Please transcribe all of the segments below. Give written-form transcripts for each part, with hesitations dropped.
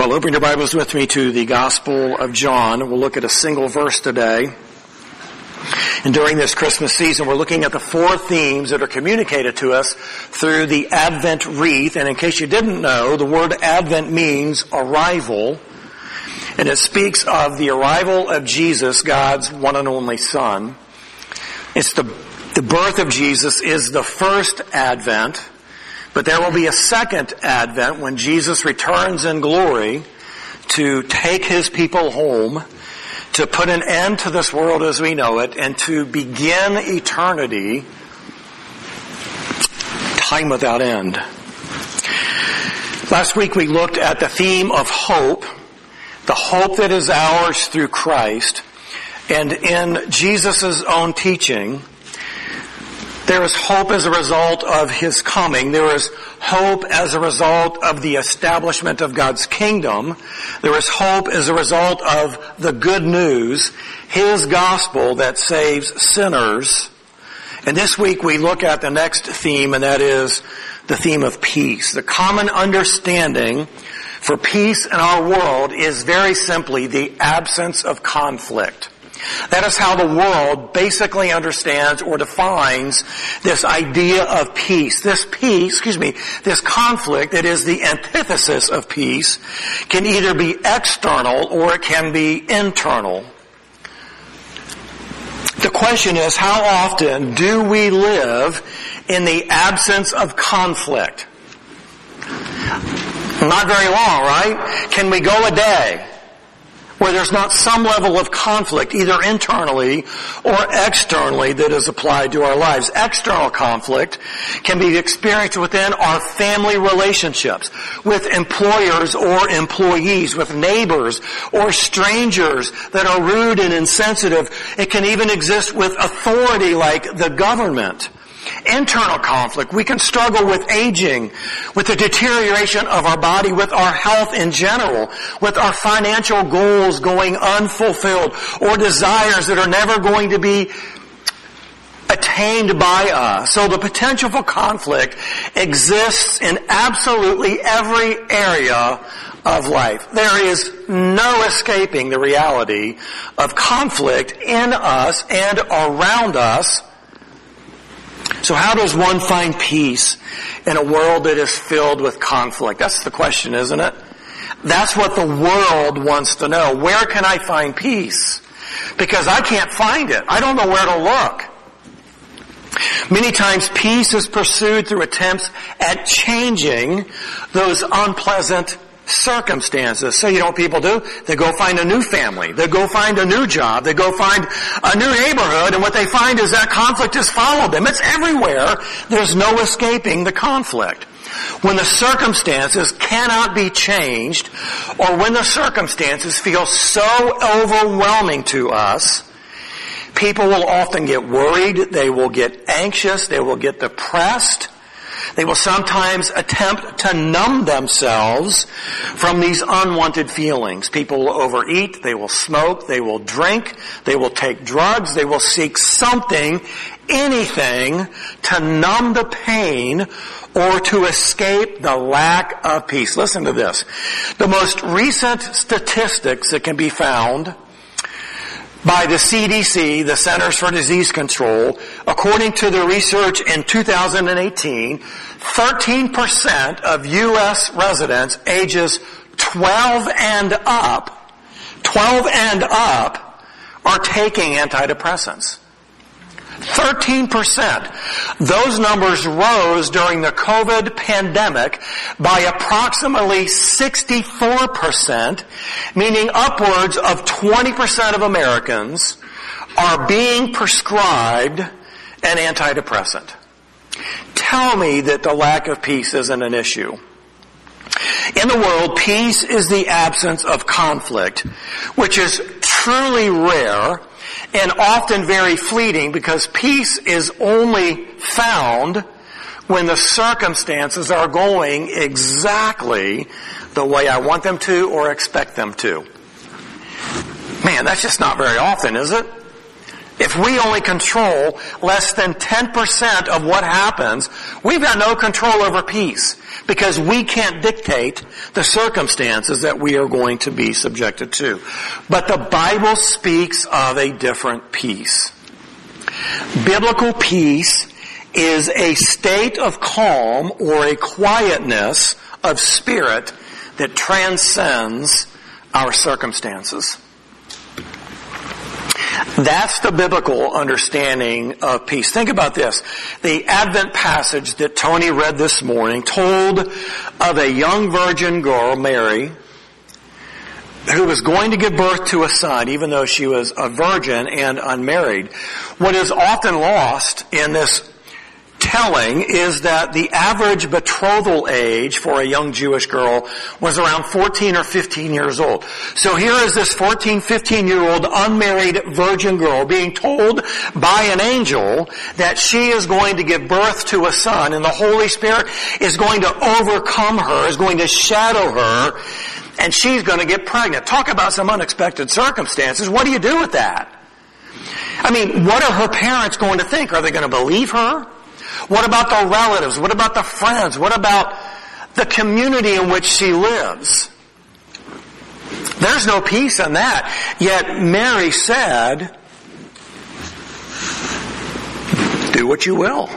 Well, open your Bibles with me to the Gospel of John. We'll look at a single verse today. And during this Christmas season, we're looking at the four themes that are communicated to us through the Advent wreath. And in case you didn't know, the word Advent means arrival. And it speaks of the arrival of Jesus, God's one and only Son. It's the birth of Jesus is the first Advent. But there will be a second Advent when Jesus returns in glory to take His people home, to put an end to this world as we know it, and to begin eternity, time without end. Last week we looked at the theme of hope, the hope that is ours through Christ, and in Jesus' own teaching, there is hope as a result of His coming. There is hope as a result of the establishment of God's kingdom. There is hope as a result of the good news, His gospel that saves sinners. And this week we look at the next theme, and that is the theme of peace. The common understanding for peace in our world is very simply the absence of conflict. That is how the world basically understands or defines this idea of peace. This conflict that is the antithesis of peace can either be external or it can be internal. The question is, how often do we live in the absence of conflict? Not very long, right? Can we go a day where there's not some level of conflict, either internally or externally, that is applied to our lives? External conflict can be experienced within our family relationships, with employers or employees, with neighbors or strangers that are rude and insensitive. It can even exist with authority like the government. Internal conflict. We can struggle with aging, with the deterioration of our body, with our health in general, with our financial goals going unfulfilled, or desires that are never going to be attained by us. So the potential for conflict exists in absolutely every area of life. There is no escaping the reality of conflict in us and around us. So how does one find peace in a world that is filled with conflict? That's the question, isn't it? That's what the world wants to know. Where can I find peace? Because I can't find it. I don't know where to look. Many times peace is pursued through attempts at changing those unpleasant circumstances. So you know what people do? They go find a new family. They go find a new job. They go find a new neighborhood, and what they find is that conflict has followed them. It's everywhere. There's no escaping the conflict. When the circumstances cannot be changed, or when the circumstances feel so overwhelming to us, people will often get worried. They will get anxious. They will get depressed. They will sometimes attempt to numb themselves from these unwanted feelings. People will overeat, they will smoke, they will drink, they will take drugs, they will seek something, anything, to numb the pain or to escape the lack of peace. Listen to this. The most recent statistics that can be found by the CDC, the Centers for Disease Control, according to the research in 2018, 13% of U.S. residents ages 12 and up are taking antidepressants. 13%. Those numbers rose during the COVID pandemic by approximately 64%, meaning upwards of 20% of Americans are being prescribed an antidepressant. Tell me that the lack of peace isn't an issue. In the world, peace is the absence of conflict, which is truly rare and often very fleeting, because peace is only found when the circumstances are going exactly the way I want them to or expect them to. Man, that's just not very often, is it? If we only control less than 10% of what happens, we've got no control over peace because we can't dictate the circumstances that we are going to be subjected to. But the Bible speaks of a different peace. Biblical peace is a state of calm or a quietness of spirit that transcends our circumstances. That's the biblical understanding of peace. Think about this. The Advent passage that Tony read this morning told of a young virgin girl, Mary, who was going to give birth to a son, even though she was a virgin and unmarried. What is often lost in this telling is that the average betrothal age for a young Jewish girl was around 14 or 15 years old. So here is this 14, 15-year-old unmarried virgin girl being told by an angel that she is going to give birth to a son, and the Holy Spirit is going to overcome her, is going to shadow her, and she's going to get pregnant. Talk about some unexpected circumstances. What do you do with that? I mean, what are her parents going to think? Are they going to believe her? What about the relatives? What about the friends? What about the community in which she lives? There's no peace in that. Yet Mary said, do what you will.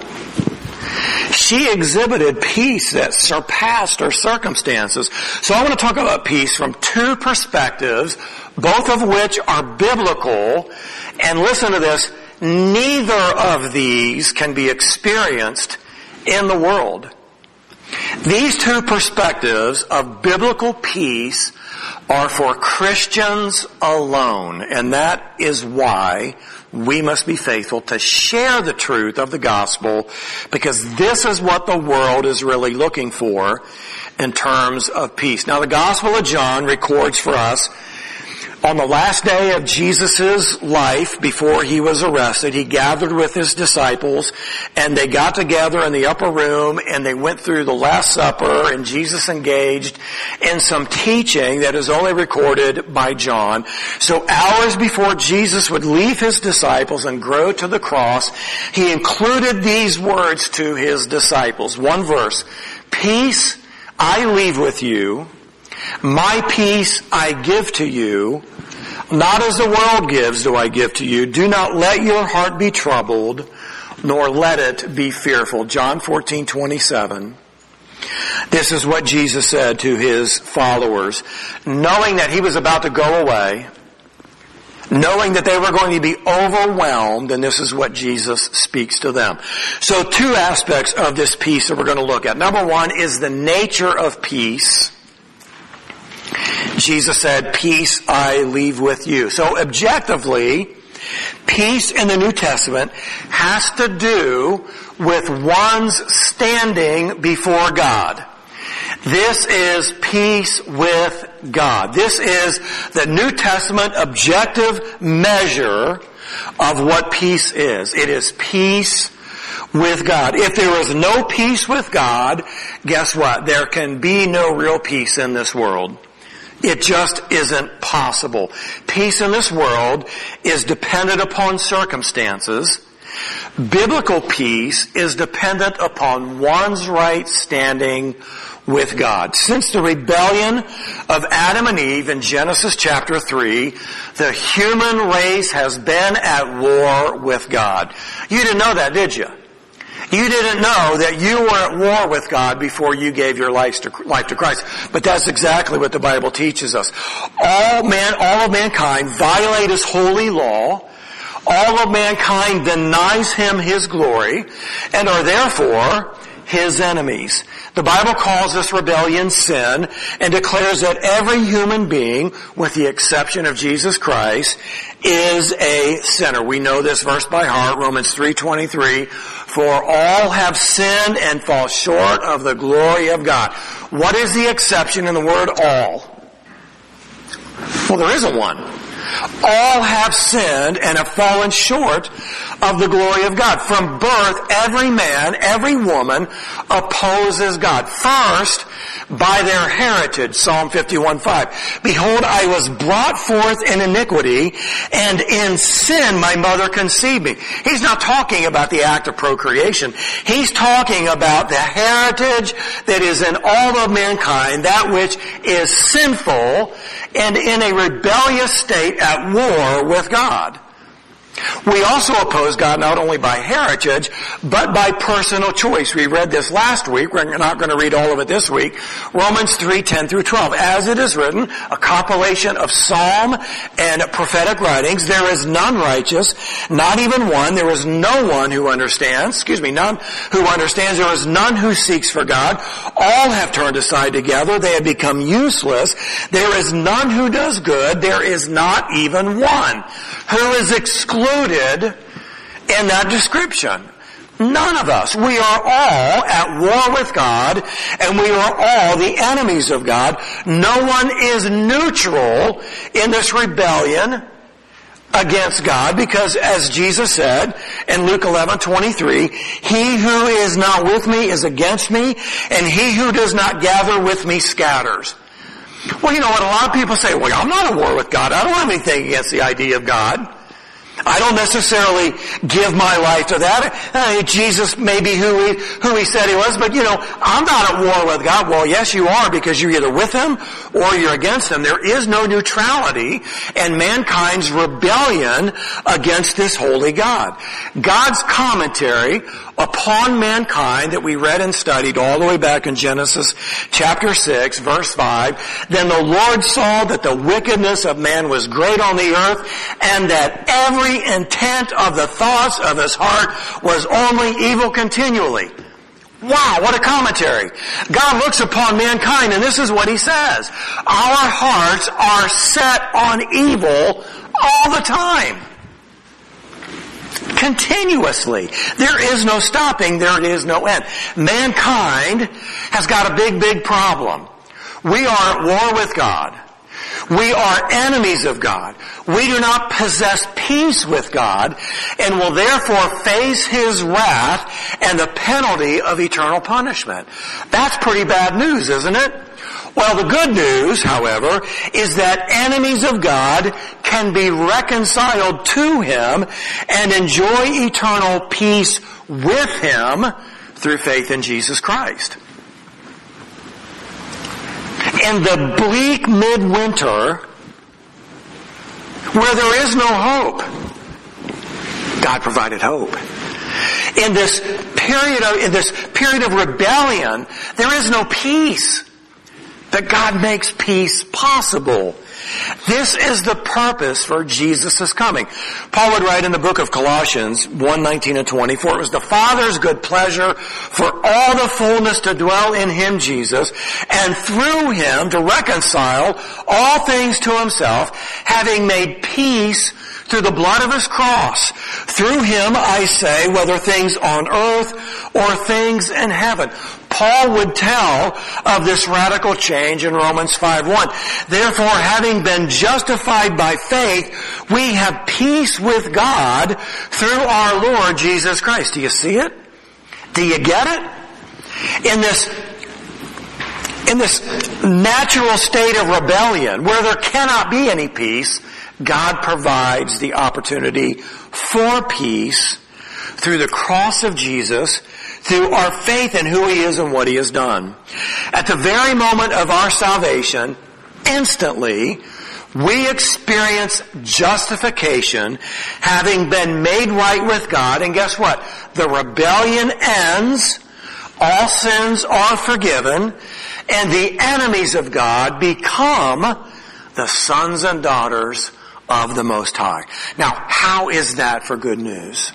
She exhibited peace that surpassed her circumstances. So I want to talk about peace from two perspectives, both of which are biblical. And listen to this. Neither of these can be experienced in the world. These two perspectives of biblical peace are for Christians alone, and that is why we must be faithful to share the truth of the gospel, because this is what the world is really looking for in terms of peace. Now, the Gospel of John records for us on the last day of Jesus' life, before he was arrested, he gathered with his disciples, and they got together in the upper room, and they went through the Last Supper, and Jesus engaged in some teaching that is only recorded by John. So hours before Jesus would leave his disciples and go to the cross, he included these words to his disciples. One verse, "Peace I leave with you, my peace I give to you. Not as the world gives do I give to you. Do not let your heart be troubled, nor let it be fearful." John 14:27. This is what Jesus said to his followers, knowing that he was about to go away, knowing that they were going to be overwhelmed, and this is what Jesus speaks to them. So two aspects of this peace that we're going to look at. Number one is the nature of peace. Jesus said, "Peace I leave with you." So objectively, peace in the New Testament has to do with one's standing before God. This is peace with God. This is the New Testament objective measure of what peace is. It is peace with God. If there is no peace with God, guess what? There can be no real peace in this world. It just isn't possible. Peace in this world is dependent upon circumstances. Biblical peace is dependent upon one's right standing with God. Since the rebellion of Adam and Eve in Genesis chapter 3, the human race has been at war with God. You didn't know that, did you? You didn't know that you were at war with God before you gave your life to Christ. But that's exactly what the Bible teaches us. All of mankind violate his holy law. All of mankind denies him his glory and are therefore his enemies. The Bible calls this rebellion sin and declares that every human being, with the exception of Jesus Christ, is a sinner. We know this verse by heart, Romans 3:23, "For all have sinned and fall short of the glory of God." What is the exception in the word all? Well, there isn't one. All have sinned and have fallen short of the glory of God. From birth, every man, every woman opposes God. First, by their heritage, Psalm 51:5. Behold, I was brought forth in iniquity, and in sin my mother conceived me. He's not talking about the act of procreation. He's talking about the heritage that is in all of mankind, that which is sinful and in a rebellious state at war with God. We also oppose God not only by heritage, but by personal choice. We read this last week. We're not going to read all of it this week. Romans 3:10 through 12. As it is written, a compilation of psalm and prophetic writings, there is none righteous, not even one. There is no one who understands. None who understands. There is none who seeks for God. All have turned aside together. They have become useless. There is none who does good. There is not even one. Who is excluded in that description? None of us. We are all at war with God, and we are all the enemies of God. No one is neutral in this rebellion against God, because as Jesus said in Luke 11:23, he who is not with me is against me, and he who does not gather with me scatters. Well, you know what? A lot of people say, well, I'm not at war with God. I don't have anything against the idea of God. I don't necessarily give my life to that. Jesus may be who he said he was, but I'm not at war with God. Well, yes, you are, because you're either with him or you're against him. There is no neutrality in mankind's rebellion against this holy God. God's commentary upon mankind that we read and studied all the way back in Genesis chapter 6, verse 5, then the Lord saw that the wickedness of man was great on the earth, and that every intent of the thoughts of his heart was only evil continually. Wow, what a commentary. God looks upon mankind, and this is what he says. Our hearts are set on evil all the time. Continuously. There is no stopping. There is no end. Mankind has got a big, big problem. We are at war with God. We are enemies of God. We do not possess peace with God, and will therefore face his wrath and the penalty of eternal punishment. That's pretty bad news, isn't it? Well, the good news, however, is that enemies of God can be reconciled to him and enjoy eternal peace with him through faith in Jesus Christ. In the bleak midwinter, where there is no hope, God provided hope. In this period of rebellion, there is no peace. That God makes peace possible. This is the purpose for Jesus' coming. Paul would write in the book of Colossians 1:19 and 20, for it was the Father's good pleasure for all the fullness to dwell in him, Jesus, and through him to reconcile all things to himself, having made peace through the blood of his cross. Through him, I say, whether things on earth or things in heaven. Paul would tell of this radical change in Romans 5:1. Therefore, having been justified by faith, we have peace with God through our Lord Jesus Christ. Do you see it? Do you get it? In this natural state of rebellion, where there cannot be any peace, God provides the opportunity for peace through the cross of Jesus, through our faith in who he is and what he has done. At the very moment of our salvation, instantly, we experience justification, having been made right with God, and guess what? The rebellion ends, all sins are forgiven, and the enemies of God become the sons and daughters of the Most High. Now, how is that for good news?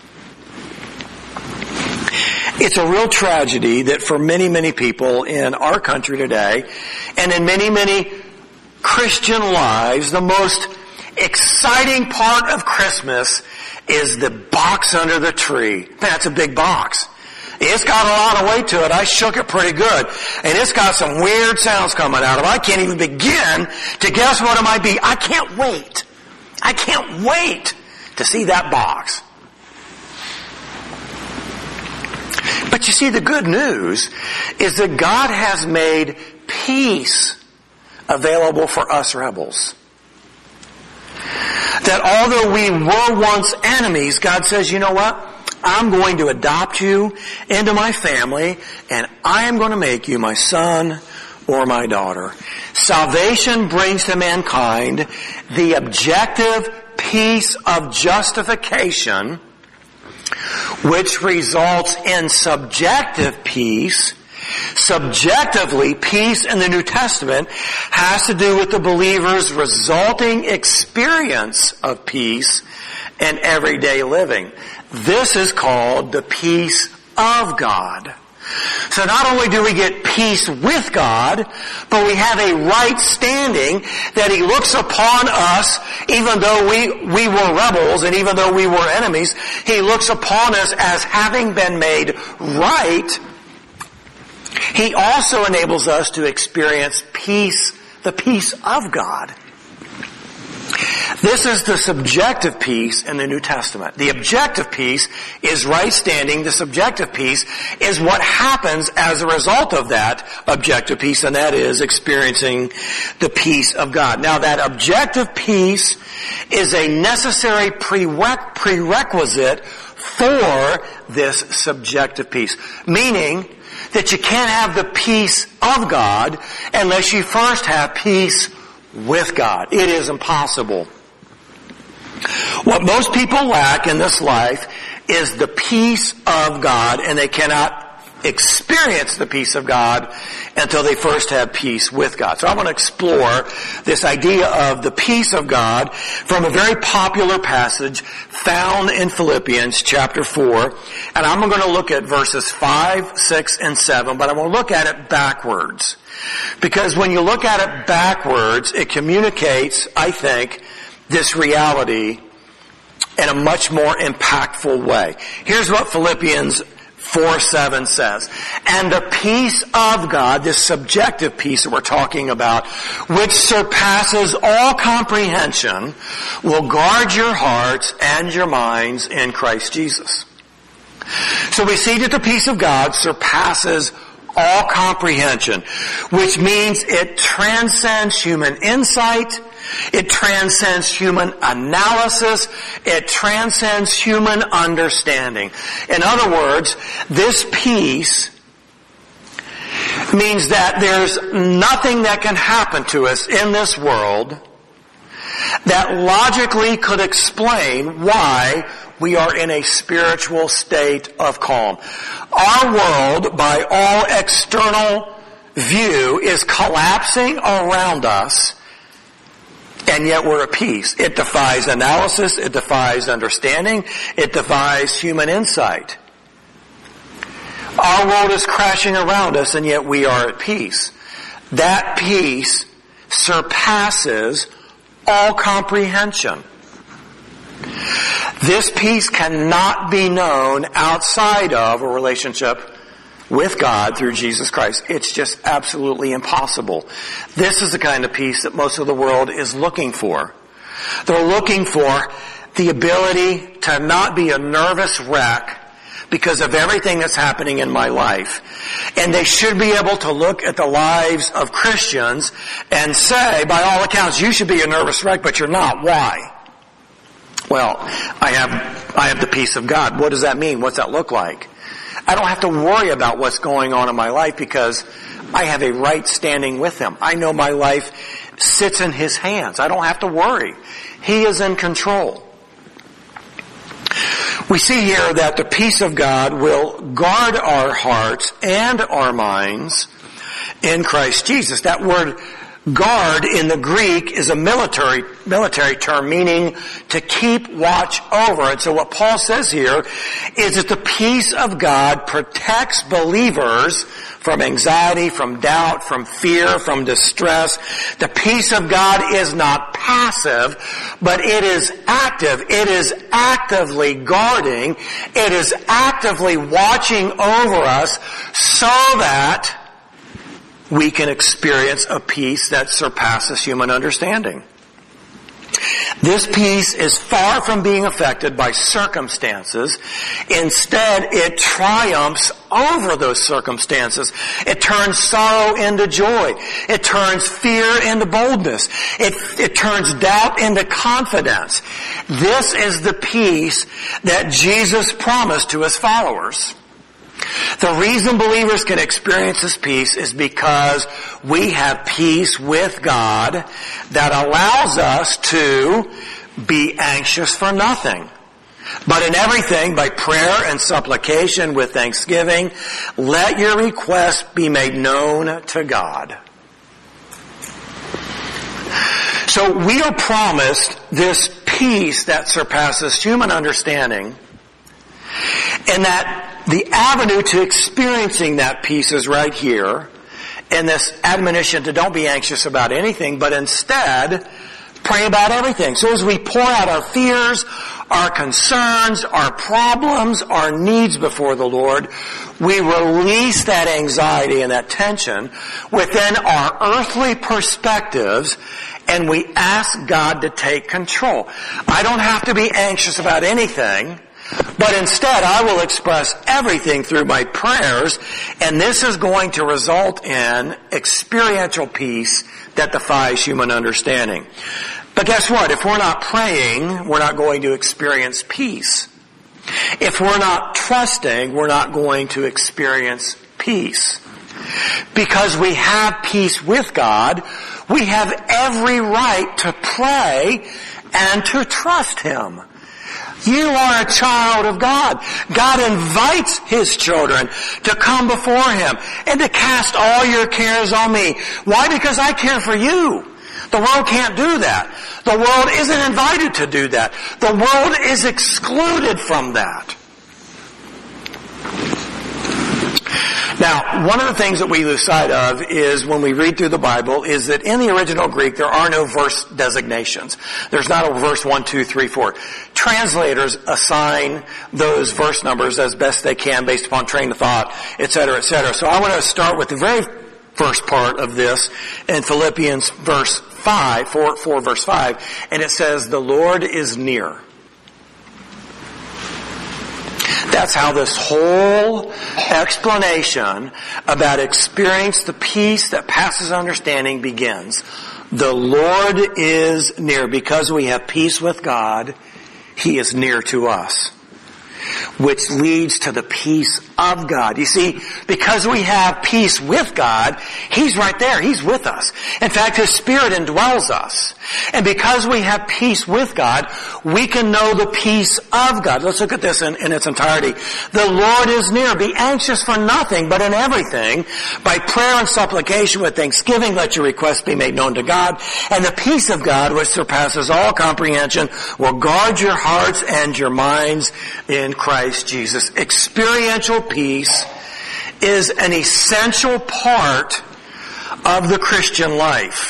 It's a real tragedy that for many, many people in our country today, and in many, many Christian lives, the most exciting part of Christmas is the box under the tree. That's a big box. It's got a lot of weight to it. I shook it pretty good. And it's got some weird sounds coming out of it. I can't even begin to guess what it might be. I can't wait. I can't wait to see that box. But you see, the good news is that God has made peace available for us rebels. That although we were once enemies, God says, you know what? I'm going to adopt you into my family, and I am going to make you my son or my daughter. Salvation brings to mankind the objective peace of justification, which results in subjective peace. Subjectively, peace in the New Testament has to do with the believer's resulting experience of peace in everyday living. This is called the peace of God. So not only do we get peace with God, but we have a right standing that He looks upon us, even though we were rebels and even though we were enemies, He looks upon us as having been made right. He also enables us to experience peace, the peace of God. This is the subjective peace in the New Testament. The objective peace is right standing. The subjective peace is what happens as a result of that objective peace, and that is experiencing the peace of God. Now, that objective peace is a necessary prerequisite for this subjective peace, meaning that you can't have the peace of God unless you first have peace with God. It is impossible. What most people lack in this life is the peace of God, and they cannot experience the peace of God until they first have peace with God. So I want to explore this idea of the peace of God from a very popular passage found in Philippians chapter 4. And I'm going to look at verses 5, 6, and 7, but I'm going to look at it backwards. Because when you look at it backwards, it communicates, I think, this reality in a much more impactful way. Here's what Philippians 4:7 says. And the peace of God, this subjective peace that we're talking about, which surpasses all comprehension, will guard your hearts and your minds in Christ Jesus. So we see that the peace of God surpasses all comprehension, which means it transcends human insight, it transcends human analysis, it transcends human understanding. In other words, this peace means that there's nothing that can happen to us in this world that logically could explain why we are in a spiritual state of calm. Our world, by all external view, is collapsing around us, and yet we're at peace. It defies analysis, it defies understanding, it defies human insight. Our world is crashing around us, and yet we are at peace. That peace surpasses all comprehension. This peace cannot be known outside of a relationship with God through Jesus Christ. It's just absolutely impossible. This is the kind of peace that most of the world is looking for. They're looking for the ability to not be a nervous wreck because of everything that's happening in my life. And they should be able to look at the lives of Christians and say, by all accounts, you should be a nervous wreck, but you're not. Why? Well, I have the peace of God. What does that mean? What's that look like? I don't have to worry about what's going on in my life because I have a right standing with Him. I know my life sits in His hands. I don't have to worry. He is in control. We see here that the peace of God will guard our hearts and our minds in Christ Jesus. That word guard in the Greek is a military term meaning to keep watch over. And so what Paul says here is that the peace of God protects believers from anxiety, from doubt, from fear, from distress. The peace of God is not passive, but it is active. It is actively guarding. It is actively watching over us so that we can experience a peace that surpasses human understanding. This peace is far from being affected by circumstances. Instead, it triumphs over those circumstances. It turns sorrow into joy. It turns fear into boldness. It turns doubt into confidence. This is the peace that Jesus promised to his followers. The reason believers can experience this peace is because we have peace with God that allows us to be anxious for nothing, but in everything by prayer and supplication with thanksgiving, let your requests be made known to God. So we are promised this peace that surpasses human understanding, and that the avenue to experiencing that peace is right here in this admonition to don't be anxious about anything, but instead pray about everything. So as we pour out our fears, our concerns, our problems, our needs before the Lord, we release that anxiety and that tension within our earthly perspectives, and we ask God to take control. I don't have to be anxious about anything, but instead I will express everything through my prayers, and this is going to result in experiential peace that defies human understanding. But guess what? If we're not praying, we're not going to experience peace. If we're not trusting, we're not going to experience peace. Because we have peace with God, we have every right to pray and to trust Him. You are a child of God. God invites His children to come before Him and to cast all your cares on me. Why? Because I care for you. The world can't do that. The world isn't invited to do that. The world is excluded from that. Now, one of the things that we lose sight of is when we read through the Bible is that in the original Greek there are no verse designations. There's not a verse 1, 2, 3, 4. Translators assign those verse numbers as best they can based upon train of thought, etc., etc. So I want to start with the very first part of this in Philippians verse 5, 4 verse 5, and it says, "The Lord is near." That's how this whole explanation about experience the peace that passes understanding begins. The Lord is near. Because we have peace with God, He is near to us, which leads to the peace of God. You see, because we have peace with God, He's right there. He's with us. In fact, His Spirit indwells us. And because we have peace with God, we can know the peace of God. Let's look at this in its entirety. The Lord is near. Be anxious for nothing, but in everything, by prayer and supplication with thanksgiving, let your requests be made known to God. And the peace of God, which surpasses all comprehension, will guard your hearts and your minds in Christ Jesus. Experiential peace is an essential part of the Christian life.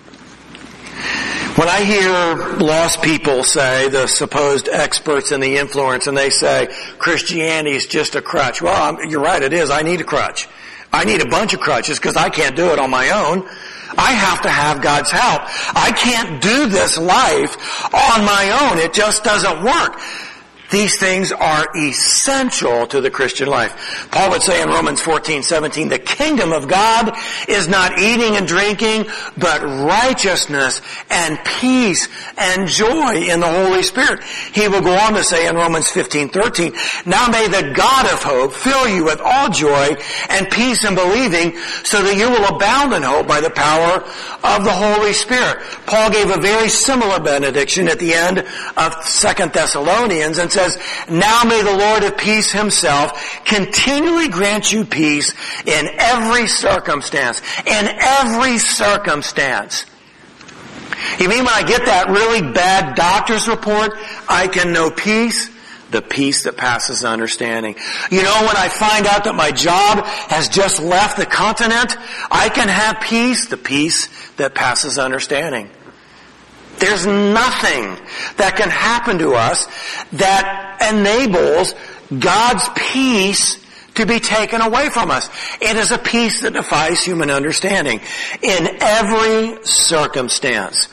When I hear lost people say, the supposed experts in the influence, and they say, Christianity is just a crutch. Well, you're right, it is. I need a crutch. I need a bunch of crutches because I can't do it on my own. I have to have God's help. I can't do this life on my own. It just doesn't work. These things are essential to the Christian life. Paul would say in Romans 14:17, the kingdom of God is not eating and drinking, but righteousness and peace and joy in the Holy Spirit. He will go on to say in Romans 15:13, now may the God of hope fill you with all joy and peace in believing, so that you will abound in hope by the power of the Holy Spirit. Paul gave a very similar benediction at the end of 2 Thessalonians and says, now may the Lord of peace Himself continually grant you peace in every circumstance. In every circumstance. You mean when I get that really bad doctor's report, I can know peace? The peace that passes understanding. You know, when I find out that my job has just left the continent, I can have peace? The peace that passes understanding. There's nothing that can happen to us that enables God's peace to be taken away from us. It is a peace that defies human understanding in every circumstance.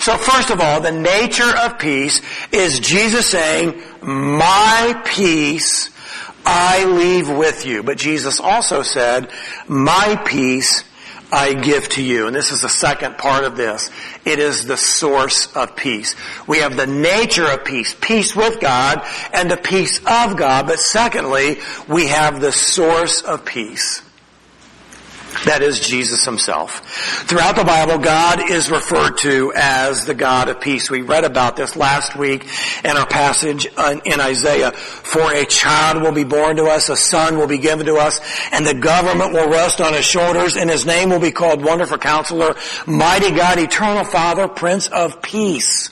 So first of all, the nature of peace is Jesus saying, my peace I leave with you. But Jesus also said, my peace I give to you. And this is the second part of this. It is the source of peace. We have the nature of peace, peace with God and the peace of God. But secondly, we have the source of peace. That is Jesus himself. Throughout the Bible, God is referred to as the God of peace. We read about this last week in our passage in Isaiah. For a child will be born to us, a son will be given to us, and the government will rest on his shoulders, and his name will be called Wonderful Counselor, Mighty God, Eternal Father, Prince of Peace.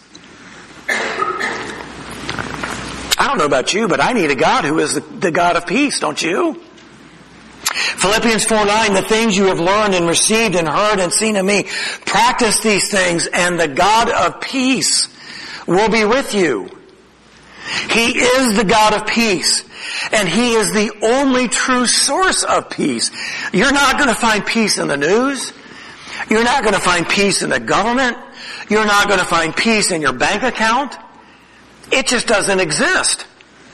I don't know about you, but I need a God who is the God of peace, don't you? Philippians 4:9, the things you have learned and received and heard and seen in me, practice these things and the God of peace will be with you. He is the God of peace, and He is the only true source of peace. You're not going to find peace in the news. You're not going to find peace in the government. You're not going to find peace in your bank account. It just doesn't exist.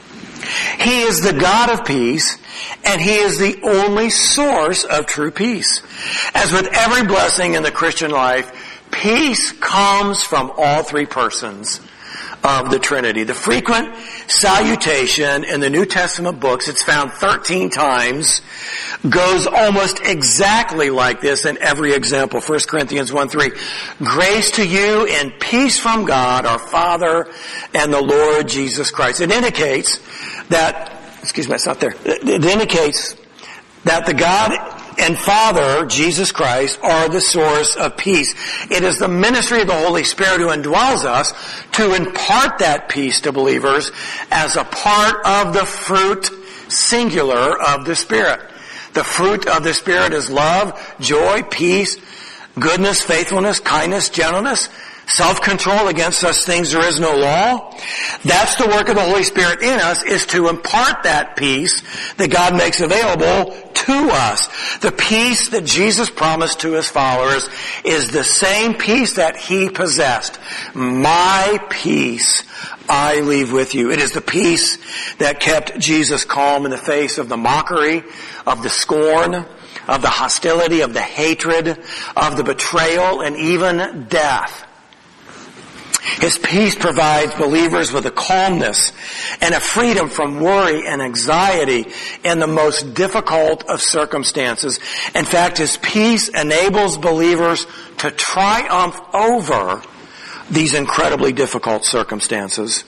He is the God of peace, and He is the only source of true peace. As with every blessing in the Christian life, peace comes from all three persons of the Trinity. The frequent salutation in the New Testament books, it's found 13 times, goes almost exactly like this in every example. 1 Corinthians 1:3, grace to you and peace from God, our Father, and the Lord Jesus Christ. It indicates that, it's not there. It indicates that the God and Father, Jesus Christ, are the source of peace. It is the ministry of the Holy Spirit who indwells us to impart that peace to believers as a part of the fruit, singular, of the Spirit. The fruit of the Spirit is love, joy, peace, goodness, faithfulness, kindness, gentleness, self-control. Against such things there is no law. That's the work of the Holy Spirit in us, is to impart that peace that God makes available to us. The peace that Jesus promised to His followers is the same peace that He possessed. My peace I leave with you. It is the peace that kept Jesus calm in the face of the mockery, of the scorn, of the hostility, of the hatred, of the betrayal, and even death. His peace provides believers with a calmness and a freedom from worry and anxiety in the most difficult of circumstances. In fact, His peace enables believers to triumph over these incredibly difficult circumstances.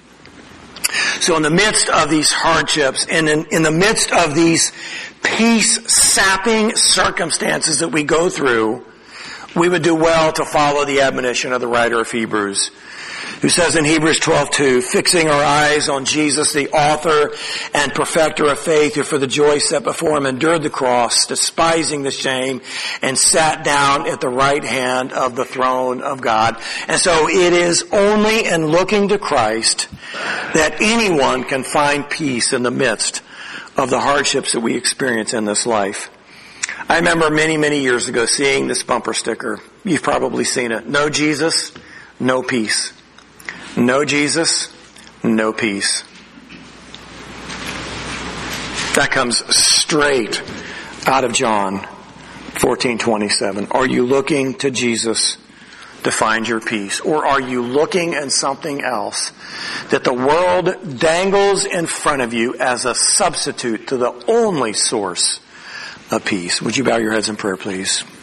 So in the midst of these hardships and in the midst of these peace-sapping circumstances that we go through, we would do well to follow the admonition of the writer of Hebrews, who says in Hebrews 12:2, fixing our eyes on Jesus, the author and perfecter of faith, who for the joy set before Him endured the cross, despising the shame, and sat down at the right hand of the throne of God. And so it is only in looking to Christ that anyone can find peace in the midst of the hardships that we experience in this life. I remember many, many years ago seeing this bumper sticker. You've probably seen it. No Jesus, no peace. No Jesus, no peace. That comes straight out of John 14:27. Are you looking to Jesus to find your peace? Or are you looking at something else that the world dangles in front of you as a substitute to the only source of peace? Would you bow your heads in prayer, please?